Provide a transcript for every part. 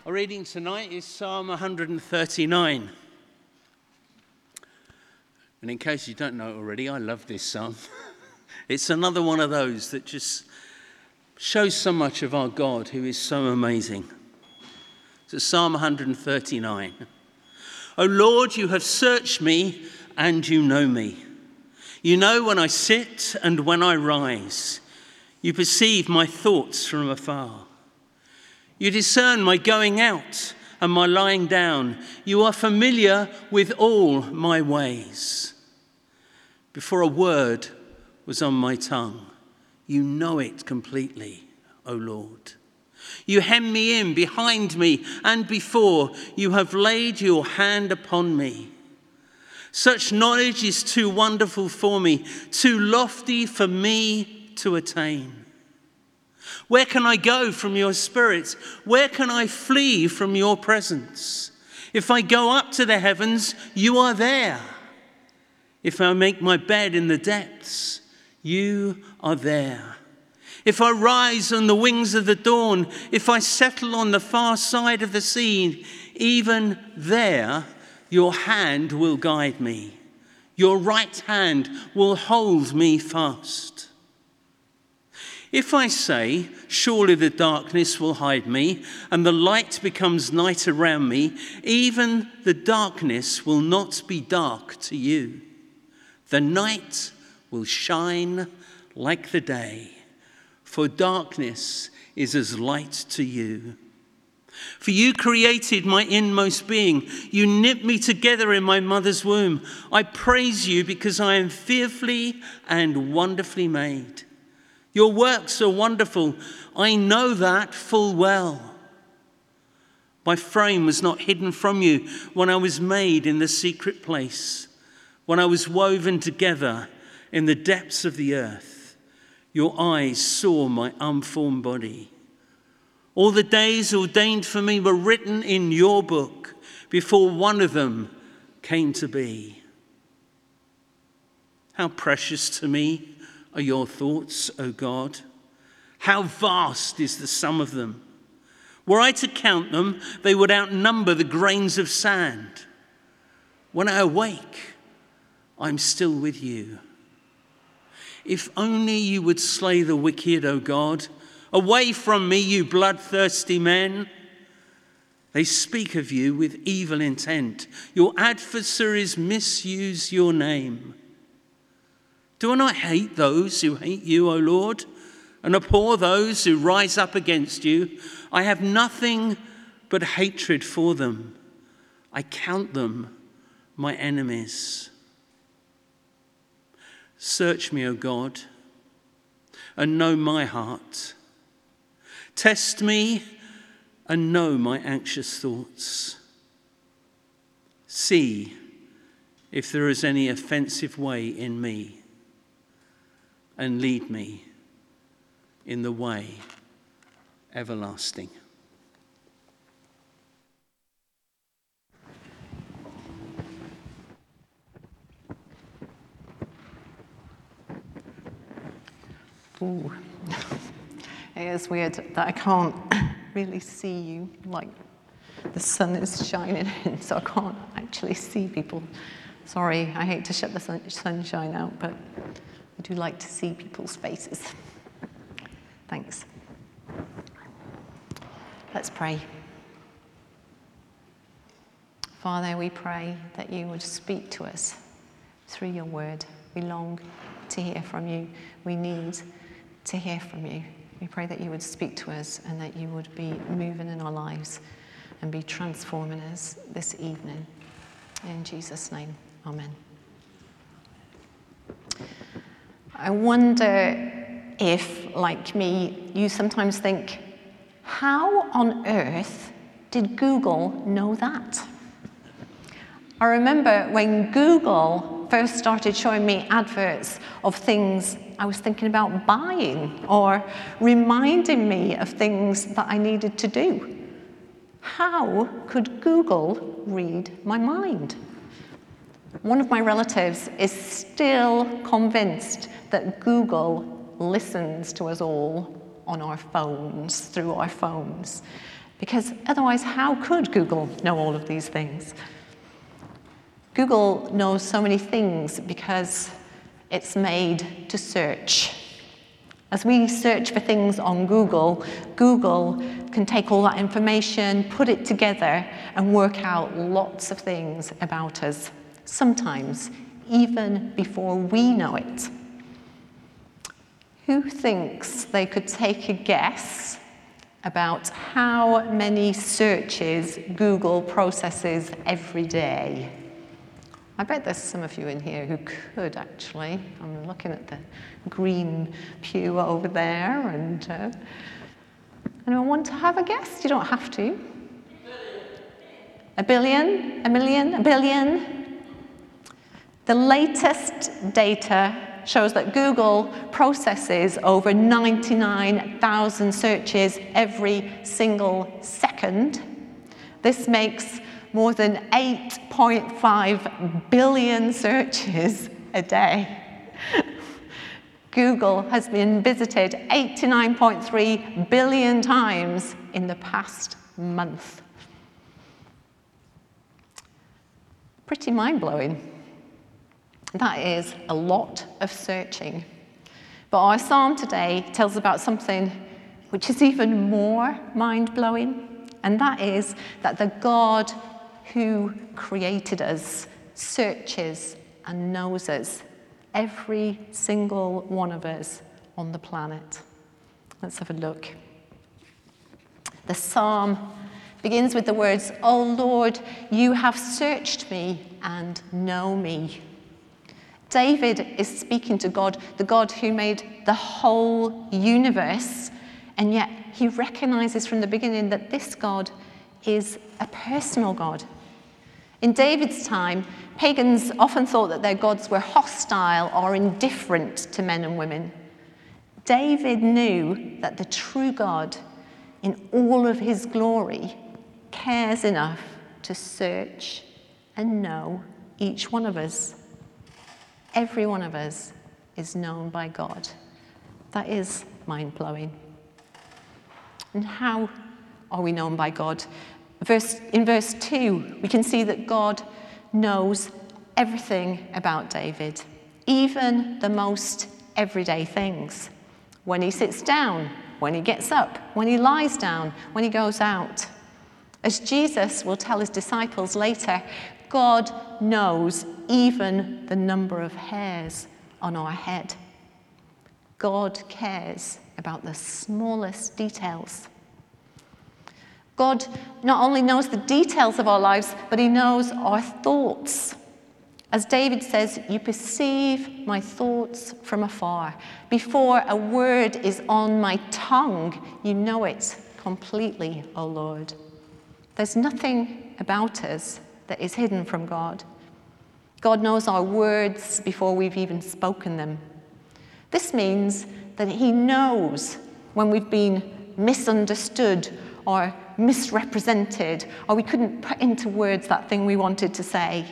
Our reading tonight is Psalm 139. And in case you don't know it already, I love this psalm. It's another one of those that just shows so much of our God, who is so amazing. So Psalm 139. O Lord, you have searched me and you know me. You know when I sit and when I rise. You perceive my thoughts from afar. You discern my going out and my lying down. You are familiar with all my ways. Before a word was on my tongue, you know it completely, O Lord. You hem me in behind me and before. You have laid your hand upon me. Such knowledge is too wonderful for me, too lofty for me to attain. Where can I go from your spirit? Where can I flee from your presence? If I go up to the heavens, you are there. If I make my bed in the depths, you are there. If I rise on the wings of the dawn, if I settle on the far side of the sea, even there your hand will guide me. Your right hand will hold me fast. If I say, surely the darkness will hide me, and the light becomes night around me, even the darkness will not be dark to you. The night will shine like the day, for darkness is as light to you. For you created my inmost being. You knit me together in my mother's womb. I praise you because I am fearfully and wonderfully made. Your works are wonderful. I know that full well. My frame was not hidden from you when I was made in the secret place, when I was woven together in the depths of the earth. Your eyes saw my unformed body. All the days ordained for me were written in your book before one of them came to be. How precious to me are your thoughts, O God? How vast is the sum of them? Were I to count them, they would outnumber the grains of sand. When I awake, I'm still with you. If only you would slay the wicked, O God. Away from me, you bloodthirsty men. They speak of you with evil intent. Your adversaries misuse your name. Do I not hate those who hate you, O Lord, and abhor those who rise up against you? I have nothing but hatred for them. I count them my enemies. Search me, O God, and know my heart. Test me and know my anxious thoughts. See if there is any offensive way in me, and lead me in the way everlasting. Ooh. It is weird that I can't really see you, like the sun is shining in, so I can't actually see people. Sorry, I hate to shut the sunshine out, but I do like to see people's faces. Thanks. Let's pray. Father, we pray that you would speak to us through your word. We long to hear from you. We need to hear from you. We pray that you would speak to us and that you would be moving in our lives and be transforming us this evening. In Jesus' name, amen. I wonder if, like me, you sometimes think, how on earth did Google know that? I remember when Google first started showing me adverts of things I was thinking about buying or reminding me of things that I needed to do. How could Google read my mind? One of my relatives is still convinced that Google listens to us all on our phones, through our phones. Because otherwise, how could Google know all of these things? Google knows so many things because it's made to search. As we search for things on Google, Google can take all that information, put it together, and work out lots of things about us, sometimes even before we know it. Who thinks they could take a guess about how many searches Google processes every day? I bet there's some of you in here who could, actually. I'm looking at the green pew over there, and anyone want to have a guess? You don't have to. A billion? A million? A billion? The latest data shows that Google processes over 99,000 searches every single second. This makes more than 8.5 billion searches a day. Google has been visited 89.3 billion times in the past month. Pretty mind-blowing. That is a lot of searching. But our psalm today tells about something which is even more mind-blowing, and that is that the God who created us searches and knows us, every single one of us on the planet. Let's have a look. The psalm begins with the words, "O Lord, you have searched me and know me." David is speaking to God, the God who made the whole universe, and yet he recognizes from the beginning that this God is a personal God. In David's time, pagans often thought that their gods were hostile or indifferent to men and women. David knew that the true God, in all of his glory, cares enough to search and know each one of us. Every one of us is known by God. That is mind-blowing. And how are we known by God? In verse 2, we can see that God knows everything about David, even the most everyday things. When he sits down, when he gets up, when he lies down, when he goes out. As Jesus will tell his disciples later, God knows even the number of hairs on our head. God cares about the smallest details. God not only knows the details of our lives, but he knows our thoughts. As David says, "You perceive my thoughts from afar. Before a word is on my tongue, you know it completely, O Lord." There's nothing about us that is hidden from God. God knows our words before we've even spoken them. This means that he knows when we've been misunderstood or misrepresented, or we couldn't put into words that thing we wanted to say.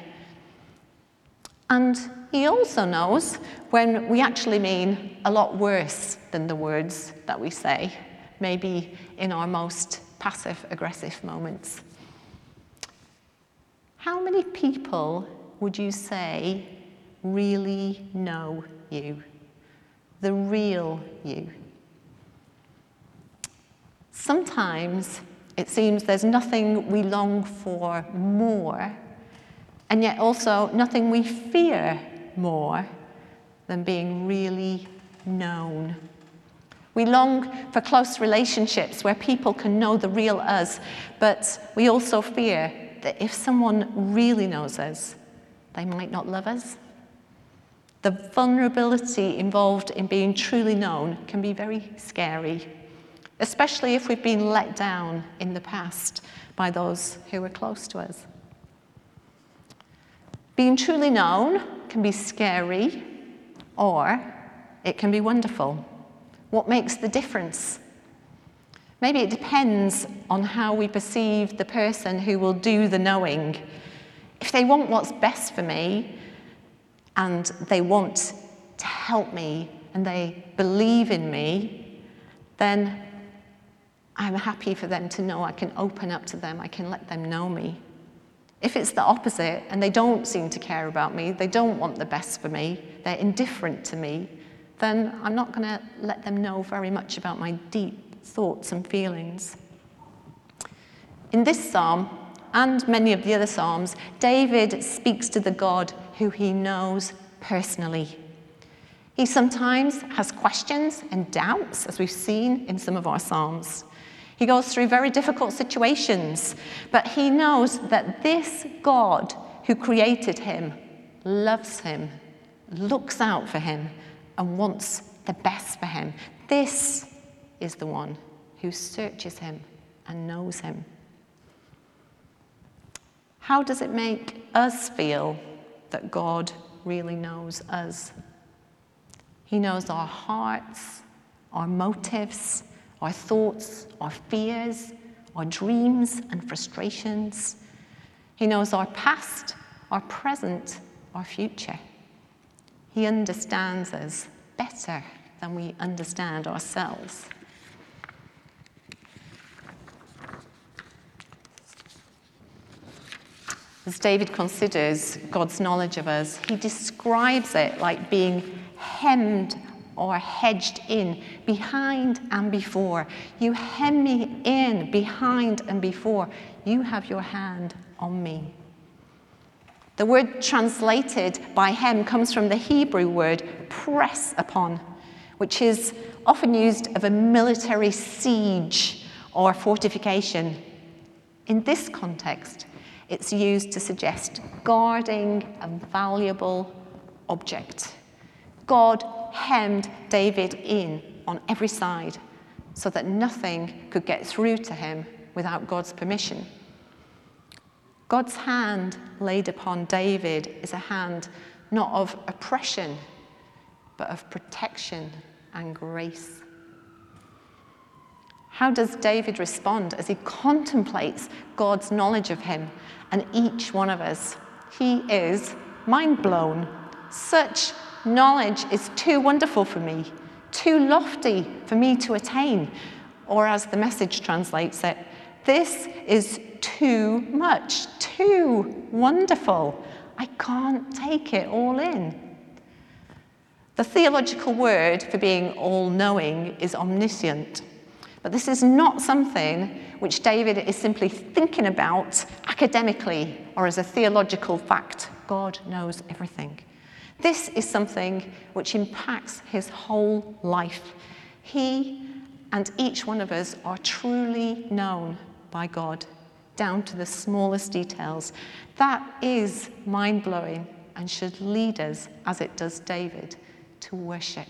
And he also knows when we actually mean a lot worse than the words that we say, maybe in our most passive-aggressive moments. How many people would you say really know you? The real you? Sometimes it seems there's nothing we long for more, and yet also nothing we fear more than being really known. We long for close relationships where people can know the real us, but we also fear that if someone really knows us, they might not love us. The vulnerability involved in being truly known can be very scary, especially if we've been let down in the past by those who were close to us. Being truly known can be scary, or it can be wonderful. What makes the difference? Maybe it depends on how we perceive the person who will do the knowing. If they want what's best for me, and they want to help me, and they believe in me, then I'm happy for them to know I can open up to them, I can let them know me. If it's the opposite and they don't seem to care about me, they don't want the best for me, they're indifferent to me, then I'm not going to let them know very much about my deep thoughts and feelings. In this psalm, and many of the other psalms, David speaks to the God who he knows personally. He sometimes has questions and doubts, as we've seen in some of our psalms. He goes through very difficult situations, but he knows that this God who created him loves him, looks out for him, and wants the best for him. This is the one who searches him and knows him. How does it make us feel that God really knows us? He knows our hearts, our motives, our thoughts, our fears, our dreams and frustrations. He knows our past, our present, our future. He understands us better than we understand ourselves. As David considers God's knowledge of us, he describes it like being hemmed or hedged in, behind and before. You hem me in, behind and before. You have your hand on me. The word translated by hem comes from the Hebrew word press upon, which is often used of a military siege or fortification. In this context, it's used to suggest guarding a valuable object. God hemmed David in on every side so that nothing could get through to him without God's permission. God's hand laid upon David is a hand not of oppression, but of protection and grace. How does David respond as he contemplates God's knowledge of him and each one of us? He is mind blown. Such knowledge is too wonderful for me, too lofty for me to attain. Or as the Message translates it, this is too much, too wonderful. I can't take it all in. The theological word for being all-knowing is omniscient. But this is not something which David is simply thinking about academically or as a theological fact. God knows everything. This is something which impacts his whole life. He and each one of us are truly known by God, down to the smallest details. That is mind-blowing and should lead us, as it does David, to worship.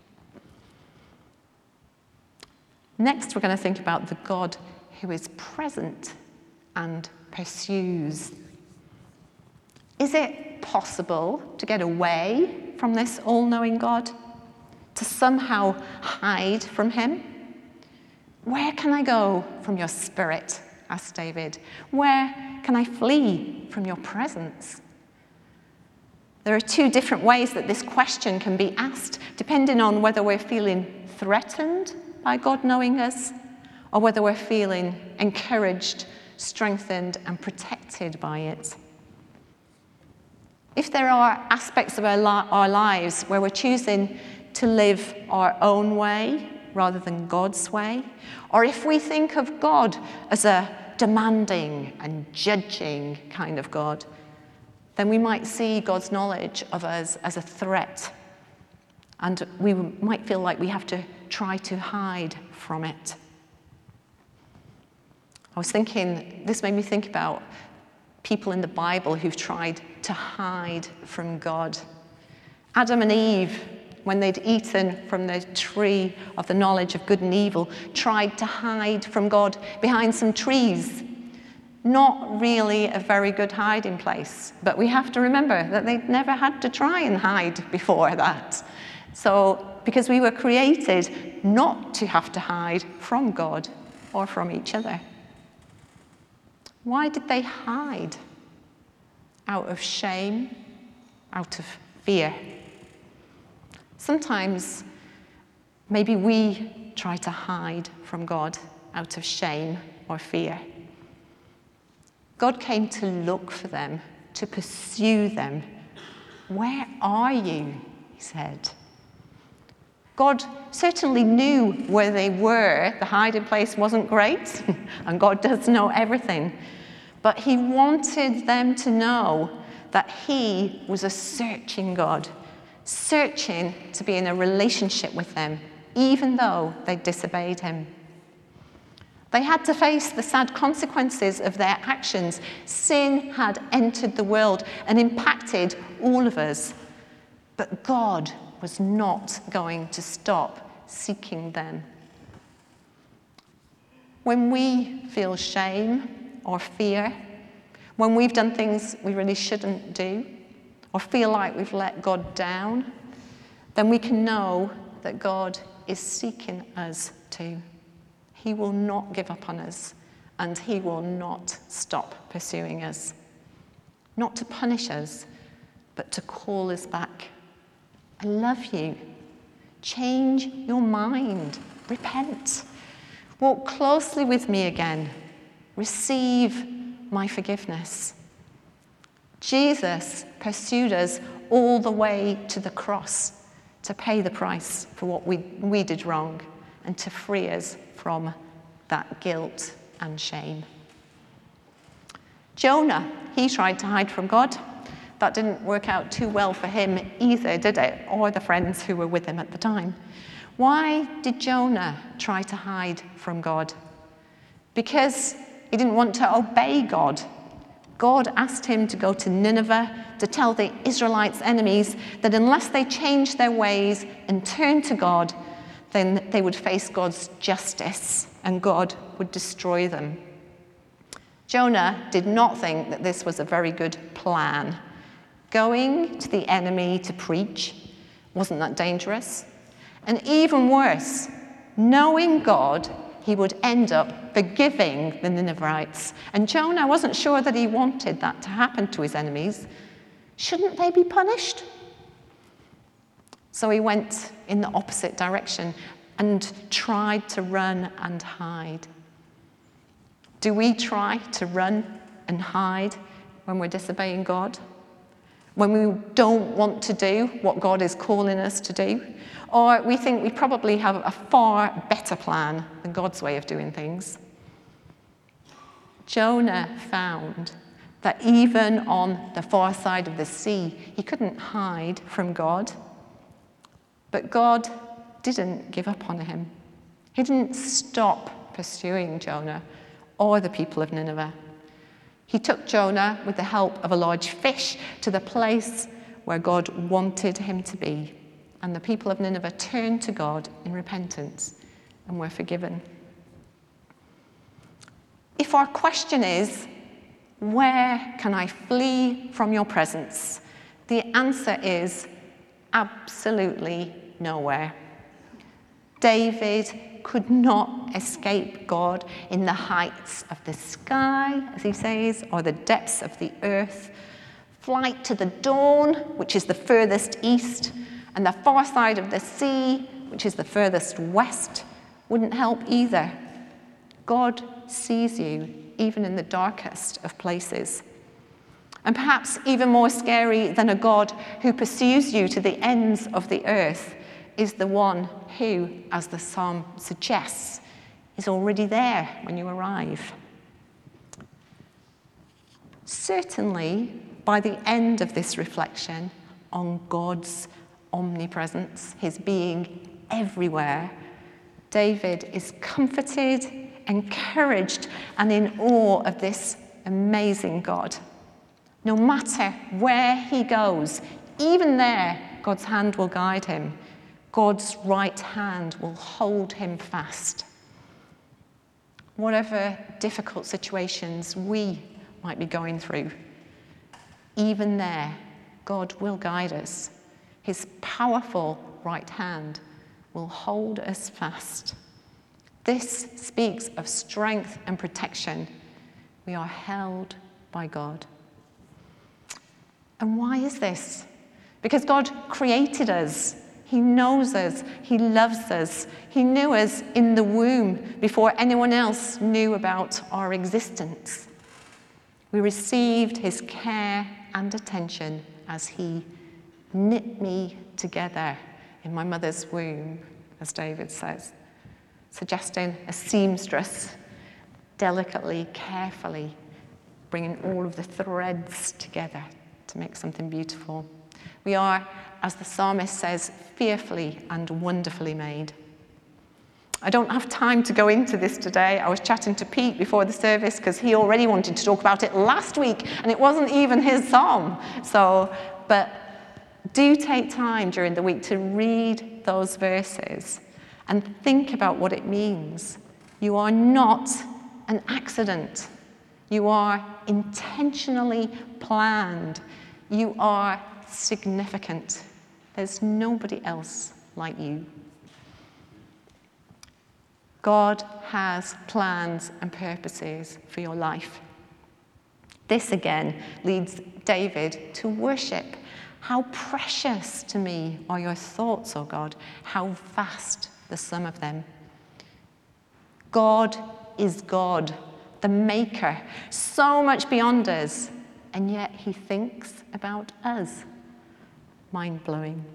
Next, we're going to think about the God who is present and pursues. Is it possible to get away from this all-knowing God? To somehow hide from him? Where can I go from your spirit? Asked David. Where can I flee from your presence? There are two different ways that this question can be asked, depending on whether we're feeling threatened by God knowing us, or whether we're feeling encouraged, strengthened, and protected by it. If there are aspects of our lives where we're choosing to live our own way rather than God's way, or if we think of God as a demanding and judging kind of God, then we might see God's knowledge of us as a threat, and we might feel like we have to try to hide from it. I was thinking, this made me think about people in the Bible who've tried to hide from God. Adam and Eve, when they'd eaten from the tree of the knowledge of good and evil, tried to hide from God behind some trees. Not really a very good hiding place, but we have to remember that they'd never had to try and hide before that. So, because we were created not to have to hide from God or from each other. Why did they hide? Out of shame, out of fear. Sometimes, maybe we try to hide from God out of shame or fear. God came to look for them, to pursue them. Where are you? He said. God certainly knew where they were. The hiding place wasn't great, and God does know everything. But he wanted them to know that he was a searching God, searching to be in a relationship with them, even though they disobeyed him. They had to face the sad consequences of their actions. Sin had entered the world and impacted all of us. But God was not going to stop seeking them. When we feel shame or fear, when we've done things we really shouldn't do, or feel like we've let God down, then we can know that God is seeking us too. He will not give up on us, and he will not stop pursuing us. Not to punish us, but to call us back. I love you. Change your mind. Repent. Walk closely with me again. Receive my forgiveness. Jesus pursued us all the way to the cross to pay the price for what we did wrong and to free us from that guilt and shame. Jonah, he tried to hide from God. That didn't work out too well for him either, did it? Or the friends who were with him at the time. Why did Jonah try to hide from God? Because he didn't want to obey God. God asked him to go to Nineveh to tell the Israelites' enemies that unless they changed their ways and turned to God, then they would face God's justice and God would destroy them. Jonah did not think that this was a very good plan. Going to the enemy to preach wasn't that dangerous. And even worse, knowing God, he would end up forgiving the Ninevites. And Jonah wasn't sure that he wanted that to happen to his enemies. Shouldn't they be punished? So he went in the opposite direction and tried to run and hide. Do we try to run and hide when we're disobeying God? When we don't want to do what God is calling us to do? Or we think we probably have a far better plan than God's way of doing things? Jonah found that even on the far side of the sea, he couldn't hide from God. But God didn't give up on him. He didn't stop pursuing Jonah or the people of Nineveh. He took Jonah with the help of a large fish to the place where God wanted him to be. And the people of Nineveh turned to God in repentance and were forgiven. If our question is, where can I flee from your presence? The answer is absolutely nowhere. David could not escape God in the heights of the sky, as he says, or the depths of the earth. Flight to the dawn, which is the furthest east, and the far side of the sea, which is the furthest west, wouldn't help either. God sees you even in the darkest of places. And perhaps even more scary than a God who pursues you to the ends of the earth is the one who, as the psalm suggests, is already there when you arrive. Certainly, by the end of this reflection on God's omnipresence, his being everywhere, David is comforted, encouraged, and in awe of this amazing God. No matter where he goes, even there, God's hand will guide him. God's right hand will hold him fast. Whatever difficult situations we might be going through, even there, God will guide us. His powerful right hand will hold us fast. This speaks of strength and protection. We are held by God. And why is this? Because God created us He knows us. He loves us. He knew us in the womb before anyone else knew about our existence. We received his care and attention as he knit me together in my mother's womb, as David says, suggesting a seamstress delicately, carefully bringing all of the threads together to make something beautiful. We are, as the psalmist says, fearfully and wonderfully made. I don't have time to go into this today. I was chatting to Pete before the service because he already wanted to talk about it last week, and it wasn't even his psalm. But do take time during the week to read those verses and think about what it means. You are not an accident. You are intentionally planned. You are significant. There's nobody else like you. God has plans and purposes for your life. This again leads David to worship. How precious to me are your thoughts, O God. How vast the sum of them. God is God, the maker, so much beyond us, and yet he thinks about us. Mind-blowing.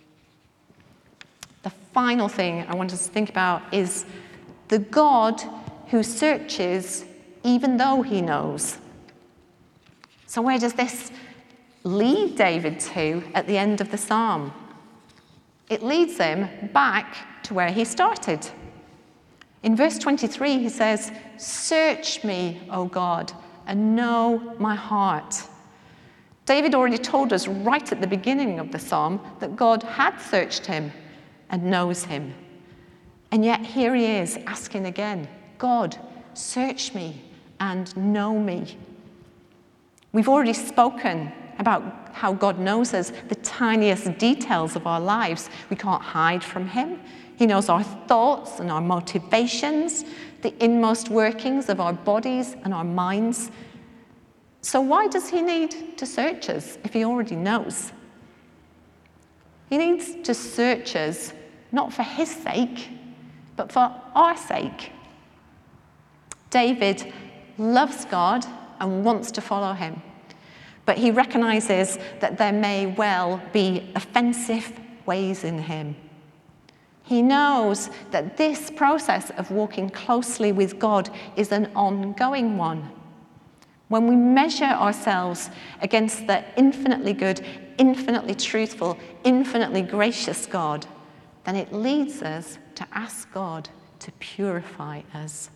The final thing I want us to think about is the God who searches even though he knows. So where does this lead David to at the end of the psalm? It leads him back to where he started. In verse 23, he says, "Search me, O God, and know my heart." David already told us right at the beginning of the psalm that God had searched him and knows him. And yet here he is asking again, God, search me and know me. We've already spoken about how God knows us, the tiniest details of our lives. We can't hide from him. He knows our thoughts and our motivations, the inmost workings of our bodies and our minds. So why does he need to search us if he already knows? He needs to search us not for his sake, but for our sake. David loves God and wants to follow him, but he recognizes that there may well be offensive ways in him. He knows that this process of walking closely with God is an ongoing one. When we measure ourselves against the infinitely good, infinitely truthful, infinitely gracious God, then it leads us to ask God to purify us.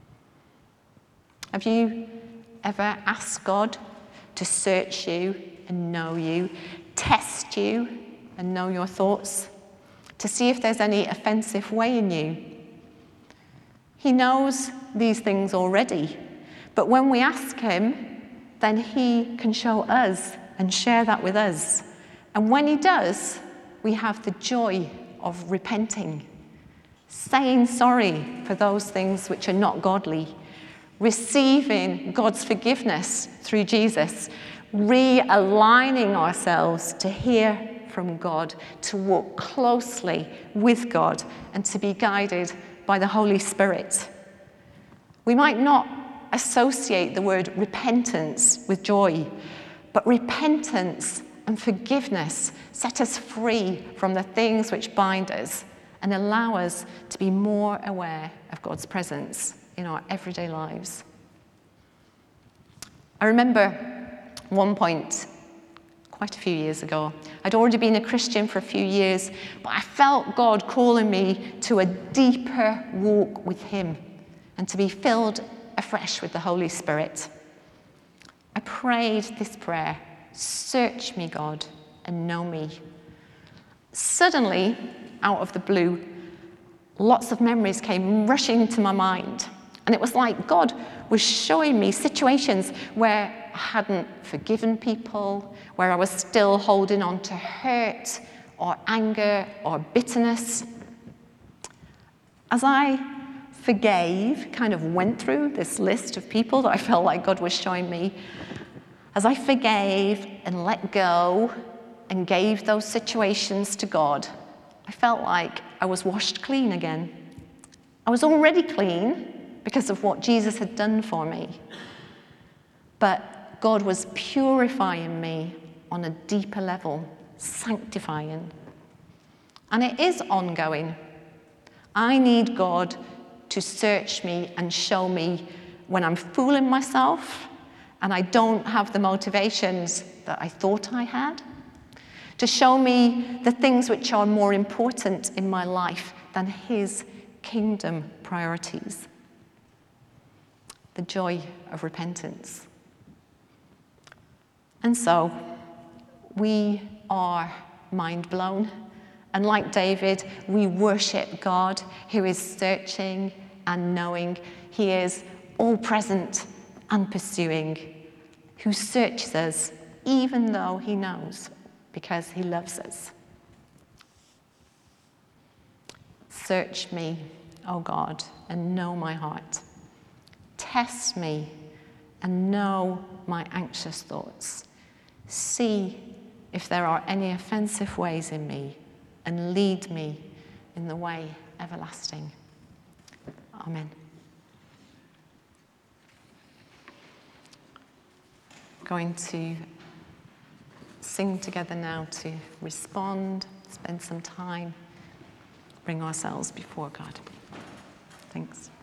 Have you ever asked God to search you and know you, test you and know your thoughts, to see if there's any offensive way in you? He knows these things already, but when we ask him, then he can show us and share that with us. And when he does, we have the joy of repenting, saying sorry for those things which are not godly, receiving God's forgiveness through Jesus, realigning ourselves to hear from God, to walk closely with God, and to be guided by the Holy Spirit. We might not associate the word repentance with joy, but repentance and forgiveness set us free from the things which bind us and allow us to be more aware of God's presence in our everyday lives. I remember one point, quite a few years ago, I'd already been a Christian for a few years, but I felt God calling me to a deeper walk with him and to be filled afresh with the Holy Spirit. I prayed this prayer, search me, God, and know me. Suddenly, out of the blue, lots of memories came rushing to my mind. And it was like God was showing me situations where I hadn't forgiven people, where I was still holding on to hurt or anger or bitterness. As I forgave, kind of went through this list of people that I felt like God was showing me, as I forgave and let go and gave those situations to God, I felt like I was washed clean again. I was already clean because of what Jesus had done for me. But God was purifying me on a deeper level, sanctifying. And it is ongoing. I need God to search me and show me when I'm fooling myself and I don't have the motivations that I thought I had, to show me the things which are more important in my life than his kingdom priorities. The joy of repentance. And so, we are mind blown. And like David, we worship God who is searching and knowing. He is all present and pursuing, who searches us even though he knows, because he loves us. Search me, O God, and know my heart. Test me and know my anxious thoughts. See if there are any offensive ways in me, and lead me in the way everlasting. Amen. Going to sing together now to respond, spend some time, bring ourselves before God. Thanks.